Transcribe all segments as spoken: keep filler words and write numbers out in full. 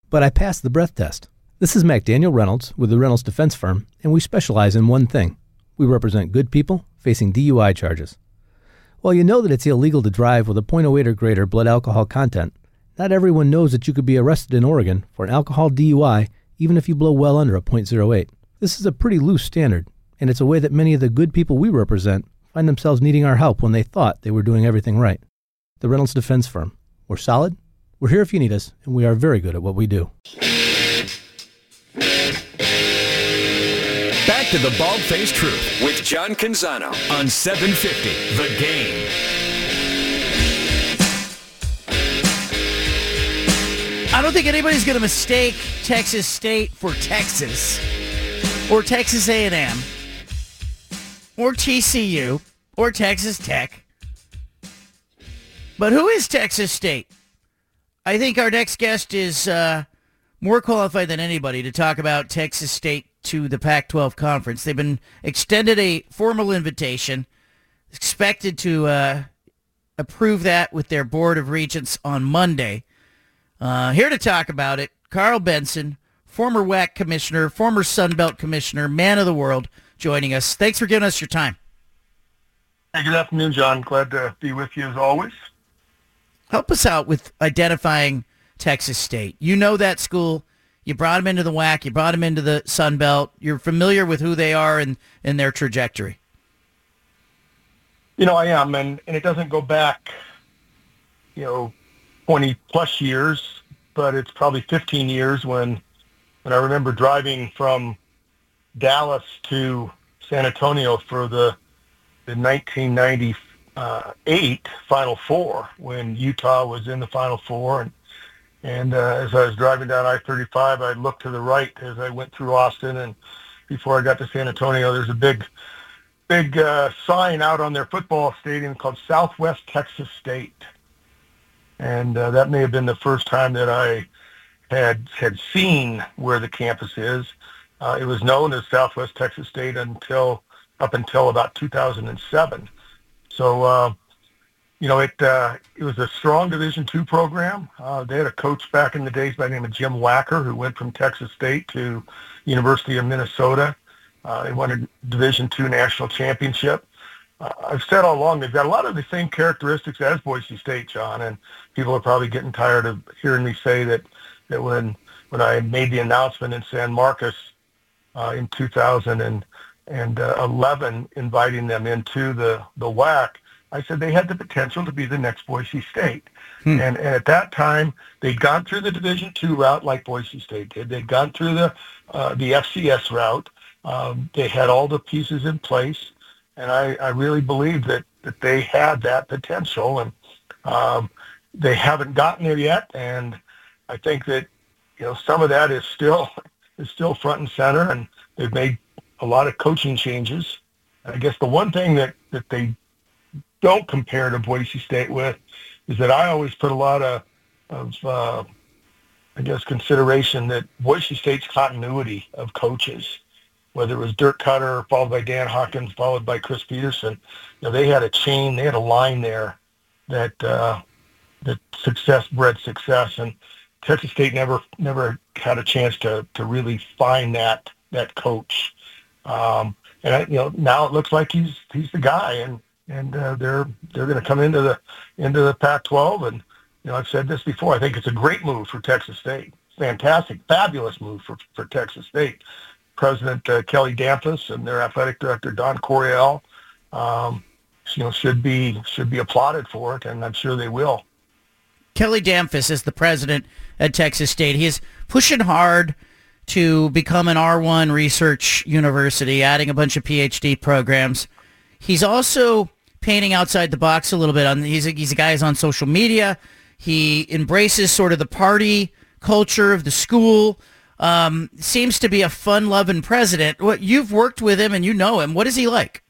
but I passed the breath test. This is McDaniel Reynolds with the Reynolds Defense Firm, and we specialize in one thing. We represent good people facing D U I charges. While you know that it's illegal to drive with a point oh eight or greater blood alcohol content, not everyone knows that you could be arrested in Oregon for an alcohol D U I even if you blow well under a point oh eight. This is a pretty loose standard, and it's a way that many of the good people we represent find themselves needing our help when they thought they were doing everything right. The Reynolds Defense Firm. We're solid, we're here if you need us, and we are very good at what we do. Back to the Bald-Faced Truth with John Canzano on seven fifty The Game. I don't think anybody's going to mistake Texas State for Texas or Texas A and M or T C U or Texas Tech. But who is Texas State? I think our next guest is uh, more qualified than anybody to talk about Texas State to the Pac twelve Conference. They've been extended a formal invitation, expected to uh, approve that with their Board of Regents on Monday. Uh, here to talk about it, Carl Benson, former W A C commissioner, former Sun Belt commissioner, man of the world, joining us. Thanks for giving us your time. Hey, good afternoon, John. Glad to be with you as always. Help us out with identifying Texas State. You know that school. You brought them into the W A C. You brought them into the Sun Belt. You're familiar with who they are and, and their trajectory. You know, I am, and, and it doesn't go back, you know, twenty plus years, but it's probably fifteen years when when I remember driving from Dallas to San Antonio for the the nineteen ninety-eight Final Four, when Utah was in the Final Four. And and uh, as I was driving down I thirty-five, I looked to the right as I went through Austin, and before I got to San Antonio, there's a big big uh, sign out on their football stadium called Southwest Texas State. And uh, that may have been the first time that I had had seen where the campus is. Uh, it was known as Southwest Texas State until up until about two thousand seven. So, uh, you know, it uh, it was a strong Division two program. Uh, they had a coach back in the days by the name of Jim Wacker, who went from Texas State to University of Minnesota. Uh, they won a Division two national championship. Uh, I've said all along they've got a lot of the same characteristics as Boise State, John, and people are probably getting tired of hearing me say that, that when when I made the announcement in San Marcos uh, in two thousand eleven, inviting them into the, the W A C, I said they had the potential to be the next Boise State. Hmm. And, and at that time, they'd gone through the Division two route like Boise State did. They'd gone through the, uh, the F C S route. Um, they had all the pieces in place. And I, I really believe that, that they had that potential, and um, they haven't gotten there yet. And I think that, you know, some of that is still is still front and center, and they've made a lot of coaching changes. And I guess the one thing that, that they don't compare to Boise State with is that I always put a lot of, of uh, I guess, consideration that Boise State's continuity of coaches, whether it was Dirk Cutter, followed by Dan Hawkins, followed by Chris Peterson, you know, they had a chain, they had a line there that uh, that success bred success, and Texas State never never had a chance to to really find that that coach. Um, and I, you know, now it looks like he's he's the guy, and and uh, they're they're going to come into the into the Pac twelve, and you know, I've said this before. I think it's a great move for Texas State, fantastic, fabulous move for for Texas State. President uh, Kelly Damphus and their athletic director Don Coryell, um, you know, should be should be applauded for it, and I'm sure they will. Kelly Damphus is the president at Texas State. He is pushing hard to become an R one research university, adding a bunch of P H D programs. He's also painting outside the box a little bit. On he's a, he's a guy who's on social media. He embraces sort of the party culture of the school. Um, seems to be a fun-loving president. What you've worked with him and you know him. What is he like?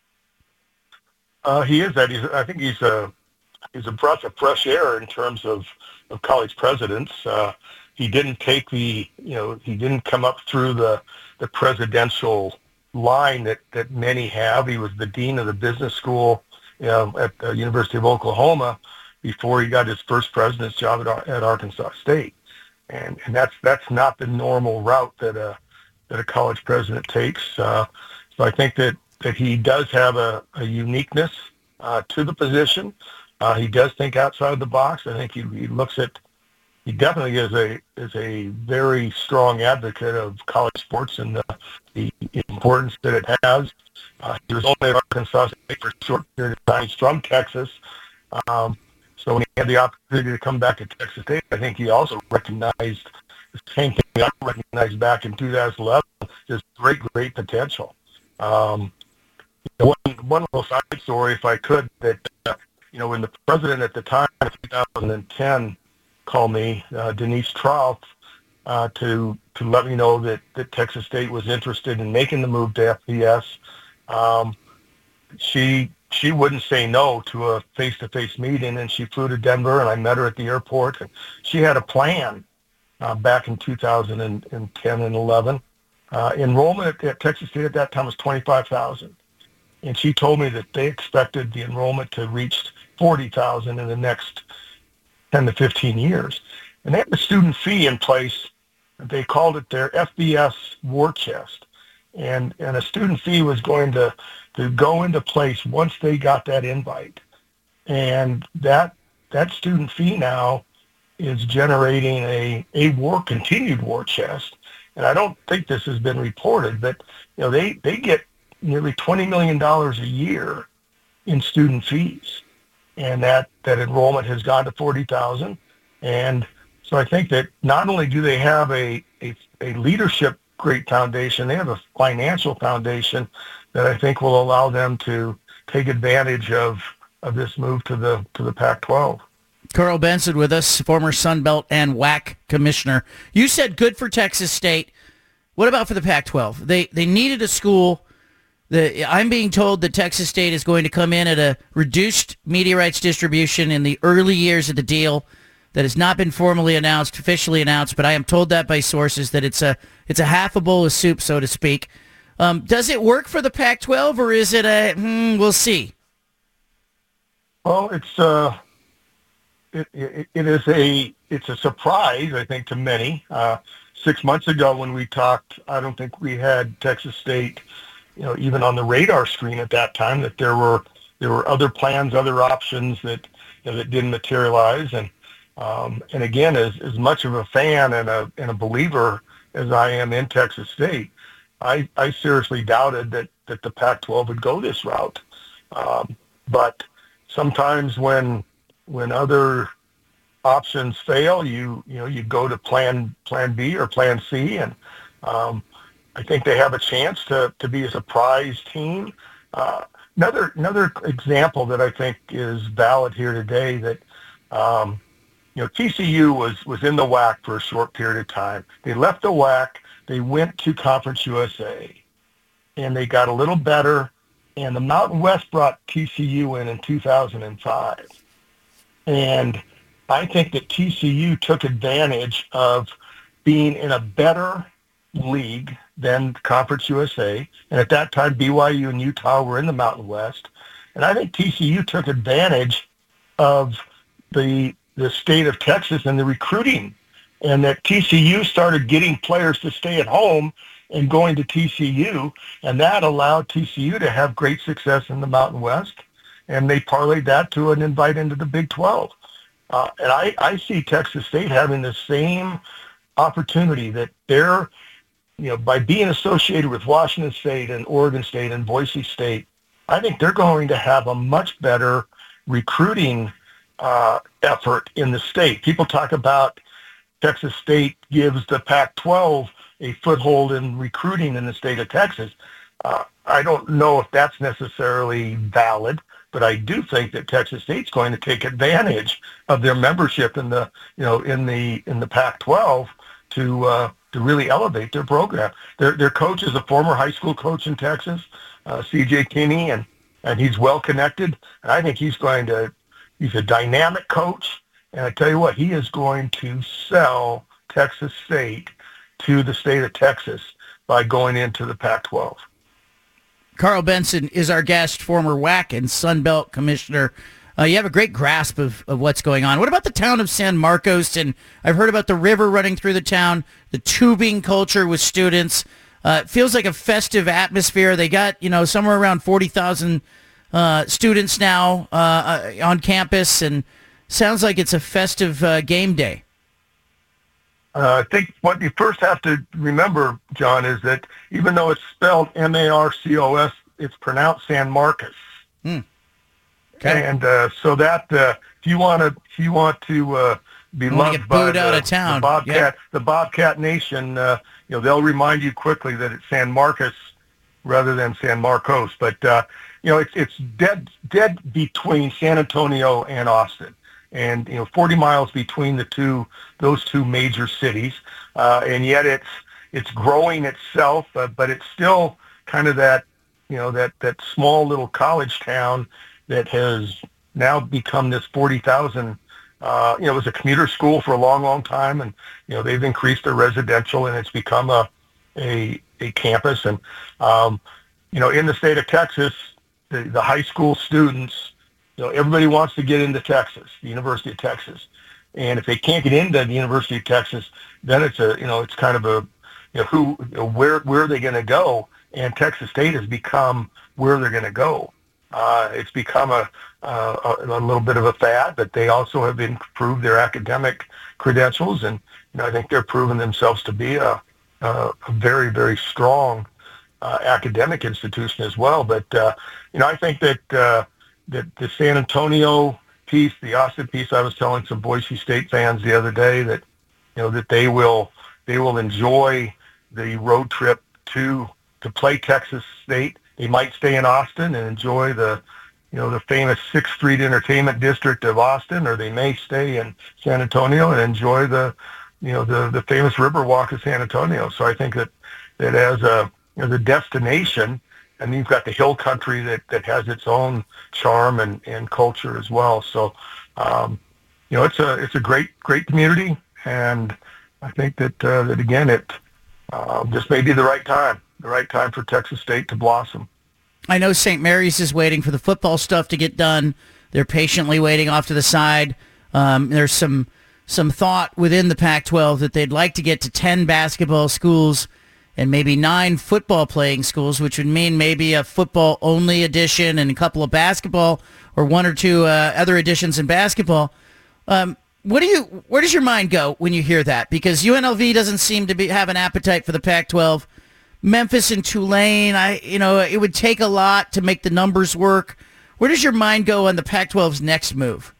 Uh, he is that. He's, I think he's a he's a breath of fresh air in terms of, of college presidents. Uh, he didn't take the you know he didn't come up through the the presidential line that, that many have. He was the dean of the business school, you know, at the University of Oklahoma before he got his first president's job at, at Arkansas State. and and that's that's not the normal route that a that a college president takes. Uh, so I think that that he does have a, a uniqueness uh, to the position. Uh, he does think outside the box. I think he, he looks at. He definitely is a is a very strong advocate of college sports and the, the importance that it has. Uh, he was only at Arkansas State for a short period of time. He's from Texas. Um, so when he had the opportunity to come back to Texas State, I think he also recognized the same thing I recognized back in two thousand eleven, just great, great potential. Um, one, one little side story, if I could, that, uh, you know, when the president at the time, in two thousand ten, called me, uh, Denise Trout, uh, to to let me know that, that Texas State was interested in making the move to F B S. Um, she she wouldn't say no to a face-to-face meeting, and she flew to Denver, and I met her at the airport. And she had a plan uh, back in two thousand ten and eleven. Uh, enrollment at, at Texas State at that time was twenty-five thousand, and she told me that they expected the enrollment to reach forty thousand in the next ten to fifteen years. And they had a student fee in place. They called it their F B S war chest. And and a student fee was going to, to go into place once they got that invite. And that that student fee now is generating a, a war continued war chest. And I don't think this has been reported, but you know, they, they get nearly twenty million dollars a year in student fees. And that, that enrollment has gone to forty thousand. And so I think that not only do they have a, a, a leadership great foundation, they have a financial foundation that I think will allow them to take advantage of, of this move to the to the Pac twelve. Carl Benson with us, former Sun Belt and W A C commissioner. You said good for Texas State. What about for the Pac twelve? They they needed a school. The, I'm being told that Texas State is going to come in at a reduced media rights distribution in the early years of the deal that has not been formally announced, officially announced, but I am told that by sources that it's a it's a half a bowl of soup, so to speak. Um, does it work for the Pac twelve, or is it a, hmm, we'll see? Well, it's uh, it, it, it is a it's a surprise, I think, to many. Uh, six months ago when we talked, I don't think we had Texas State, you know, even on the radar screen at that time, that there were there were other plans, other options that you know, that didn't materialize. And um, and again, as as much of a fan and a and a believer as I am in Texas State, I I seriously doubted that that the Pac twelve would go this route. Um, but sometimes when when other options fail, you you know you go to plan plan B or plan C, and um, I think they have a chance to, to be a surprise team. Uh, another another example that I think is valid here today, that um, you know T C U was, was in the W A C for a short period of time. They left the W A C, they went to Conference U S A, and they got a little better. And the Mountain West brought T C U in in two thousand five, and I think that T C U took advantage of being in a better league than Conference U S A, and at that time B Y U and Utah were in the Mountain West, and I think T C U took advantage of the the state of Texas and the recruiting, and that T C U started getting players to stay at home and going to T C U, and that allowed T C U to have great success in the Mountain West, and they parlayed that to an invite into the Big twelve. Uh, and I, I see Texas State having the same opportunity, that they're, you know, by being associated with Washington State and Oregon State and Boise State, I think they're going to have a much better recruiting uh, effort in the state. People talk about Texas State gives the Pac twelve a foothold in recruiting in the state of Texas. Uh, I don't know if that's necessarily valid, but I do think that Texas State's going to take advantage of their membership in the, you know, in the in the Pac twelve to uh, to really elevate their program. Their their coach is a former high school coach in Texas, uh, C J Kinney, and and he's well connected. And I think he's going to he's a dynamic coach. And I tell you what, he is going to sell Texas State to the state of Texas by going into the Pac twelve. Carl Benson is our guest, former W A C and Sun Belt Commissioner. Uh, you have a great grasp of, of what's going on. What about the town of San Marcos? And I've heard about the river running through the town, the tubing culture with students. Uh, it feels like a festive atmosphere. They got, you know, somewhere around forty thousand uh, students now uh, uh, on campus, and sounds like it's a festive uh, game day. Uh, I think what you first have to remember, John, is that even though it's spelled M A R C O S, it's pronounced San Marcos. Hmm. Okay. And uh, so that uh, if you want to, if you want to uh, be You loved get by booed the, out of town. the Bobcat, Yeah. the Bobcat Nation, uh, you know, they'll remind you quickly that it's San Marcos rather than San Marcos. But uh, you know, it's it's dead dead between San Antonio and Austin, and you know, forty miles between the two those two major cities, uh, and yet it's it's growing itself, uh, but it's still kind of that you know that that small little college town that has now become this forty thousand, uh, you know, it was a commuter school for a long, long time, and, you know, they've increased their residential, and it's become a a, a campus. And, um, you know, in the state of Texas, the, the high school students, you know, everybody wants to get into Texas, the University of Texas. And if they can't get into the University of Texas, then it's a, you know, it's kind of a, you know, who, you know, where, where are they going to go? And Texas State has become where they're going to go. Uh, it's become a, uh, a a little bit of a fad, but they also have improved their academic credentials, and you know I think they're proving themselves to be a, a, a very very strong uh, academic institution as well. But uh, you know I think that uh, that the San Antonio piece, the Austin piece, I was telling some Boise State fans the other day that you know that they will they will enjoy the road trip to to play Texas State. They might stay in Austin and enjoy the, you know, the famous Sixth Street Entertainment District of Austin, or they may stay in San Antonio and enjoy the, you know, the, the famous Riverwalk of San Antonio. So I think that, that as a, you know, the destination, and you've got the hill country that, that has its own charm and, and culture as well. So, um, you know, it's a, it's a great, great community. And I think that, uh, that again, it uh, just may be the right time. The right time for Texas State to blossom. I know Saint Mary's is waiting for the football stuff to get done. They're patiently waiting off to the side. Um, there's some some thought within the Pac twelve that they'd like to get to ten basketball schools and maybe nine football playing schools, which would mean maybe a football only edition and a couple of basketball, or one or two uh, other editions in basketball. Um, what do you? Where does your mind go when you hear that? Because U N L V doesn't seem to be have an appetite for the Pac twelve. Memphis and Tulane, I you know, it would take a lot to make the numbers work. Where does your mind go on the Pac twelve's next move?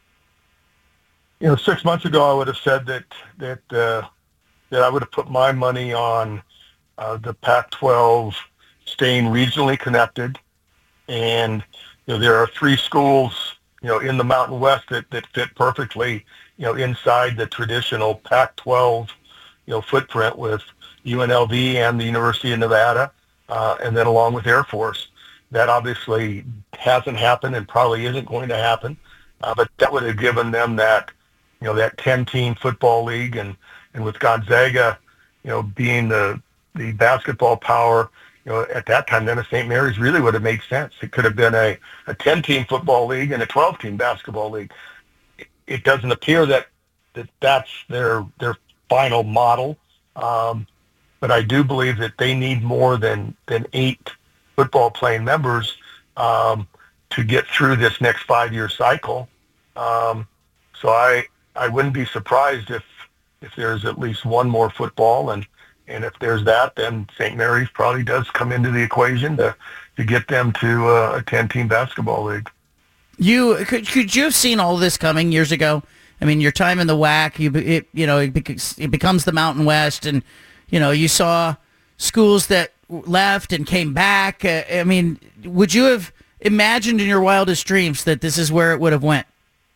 You know, six months ago, I would have said that that uh, that I would have put my money on uh, the Pac twelve staying regionally connected, and you know, there are three schools, you know, in the Mountain West that, that fit perfectly, you know, inside the traditional Pac twelve, you know, footprint with U N L V and the University of Nevada, uh, and then along with Air Force. That obviously hasn't happened and probably isn't going to happen, uh, but that would have given them that, you know, that ten-team football league, and, and with Gonzaga, you know, being the the basketball power, you know, at that time, then a Saint Mary's really would have made sense. It could have been a, a ten-team football league and a twelve-team basketball league. It, it doesn't appear that, that that's their their final model. Um, But I do believe that they need more than, than eight football playing members um, to get through this next five-year cycle. Um, so I I wouldn't be surprised if if there's at least one more football, and, and if there's that, then Saint Mary's probably does come into the equation to, to get them to uh, a ten-team basketball league. You could could you have seen all this coming years ago? I mean, your time in the W A C, you it, you know, it, becomes, it becomes the Mountain West, and you know, you saw schools that left and came back. Uh, I mean, would you have imagined in your wildest dreams that this is where it would have went?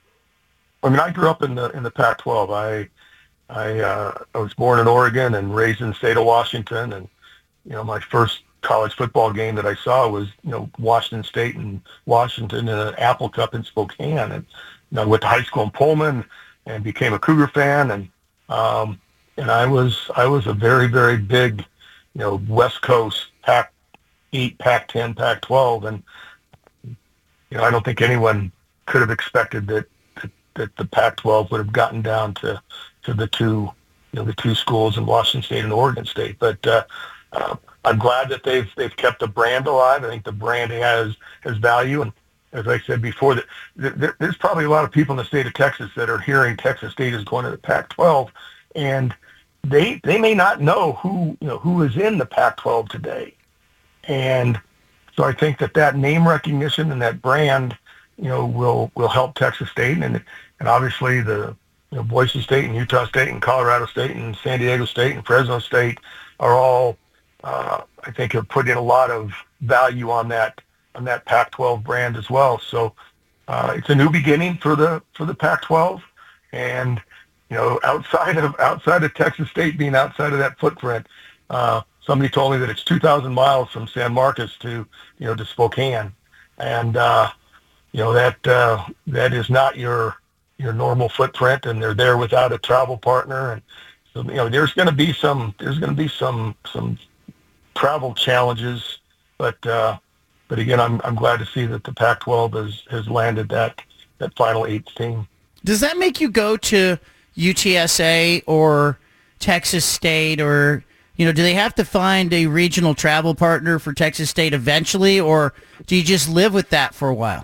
I mean, I grew up in the in the Pac twelve. I I uh, I was born in Oregon and raised in the state of Washington, and you know, my first college football game that I saw was you know Washington State and Washington in an Apple Cup in Spokane, and you know, I went to high school in Pullman and became a Cougar fan, and um, And I was I was a very, very big, you know, West Coast Pac eight, Pac ten, Pac twelve, and you know I don't think anyone could have expected that, that that the Pac twelve would have gotten down to to the two you know the two schools in Washington State and Oregon State. But uh, uh, I'm glad that they've they've kept the brand alive. I think the brand has has value, and as I said before, that there, there's probably a lot of people in the state of Texas that are hearing Texas State is going to the Pac twelve, and they they may not know who you know who is in the Pac twelve today, and so I think that that name recognition and that brand, you know, will will help Texas State, and and obviously the you know Boise State and Utah State and Colorado State and San Diego State and Fresno State are all uh, I think have put in a lot of value on that on that Pac twelve brand as well. So uh, it's a new beginning for the for the Pac twelve, and you know outside of outside of Texas State being outside of that footprint, uh, somebody told me that it's two thousand miles from San Marcos to you know to Spokane, and uh, you know that uh, that is not your your normal footprint, and they're there without a travel partner, and so you know there's going to be some there's going to be some some travel challenges, but. Uh, But again, I'm I'm glad to see that the Pac twelve has, has landed that, that final eighth team. Does that make you go to U T S A or Texas State, or you know, do they have to find a regional travel partner for Texas State eventually, or do you just live with that for a while?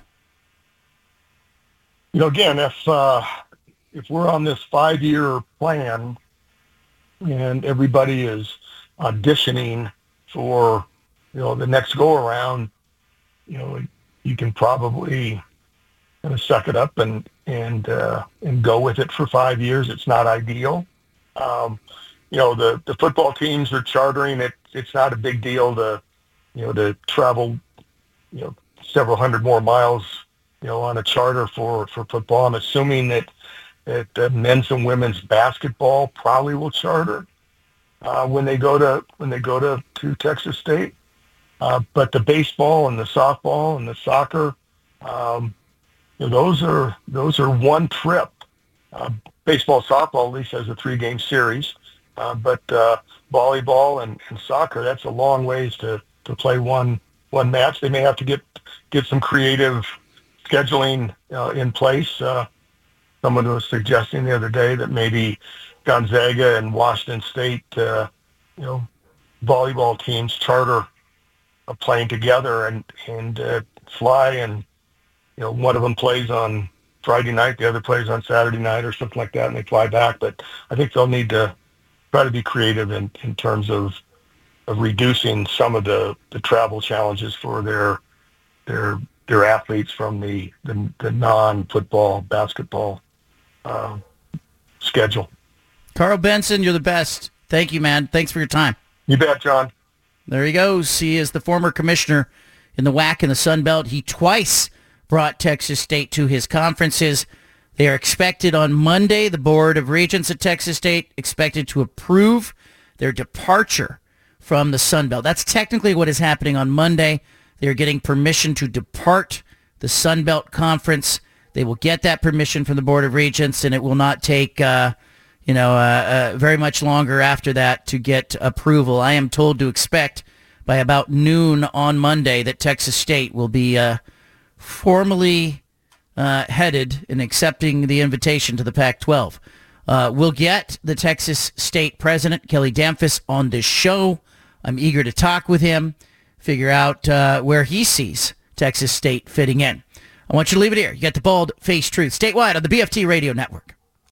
You know, again, if uh, if we're on this five-year plan and everybody is auditioning for you know the next go around. You know, you can probably kind of suck it up and and uh, and go with it for five years. It's not ideal. Um, you know, the, the football teams are chartering it. It's not a big deal to, you know, to travel, you know, several hundred more miles, you know, on a charter for, for football. I'm assuming that that uh, men's and women's basketball probably will charter uh, when they go to when they go to, to Texas State. Uh, but the baseball and the softball and the soccer, um, you know, those are those are one trip. Uh, baseball, softball at least has a three-game series, uh, but uh, volleyball and, and soccer, that's a long ways to, to play one one match. They may have to get get some creative scheduling uh, in place. Uh, someone was suggesting the other day that maybe Gonzaga and Washington State, uh, you know, volleyball teams charter a plane together and and uh, fly, and you know one of them plays on Friday night, the other plays on Saturday night or something like that, and they fly back. But I think they'll need to try to be creative in, in terms of of reducing some of the, the travel challenges for their their their athletes from the the, the non-football basketball uh, schedule. Carl Benson, you're the best. Thank you, man. Thanks for your time. You bet, John. There he goes. He is the former commissioner in the W A C and the Sun Belt. He twice brought Texas State to his conferences. They are expected on Monday. The Board of Regents at Texas State expected to approve their departure from the Sun Belt. That's technically what is happening on Monday. They are getting permission to depart the Sun Belt Conference. They will get that permission from the Board of Regents, and it will not take uh, you know, uh, uh, very much longer after that to get approval. I am told to expect by about noon on Monday that Texas State will be uh, formally uh, headed and accepting the invitation to the Pac twelve. Uh, we'll get the Texas State president, Kelly Damphousse, on this show. I'm eager to talk with him, figure out uh, where he sees Texas State fitting in. I want you to leave it here. You got the Bald Face Truth statewide on the B F T Radio Network.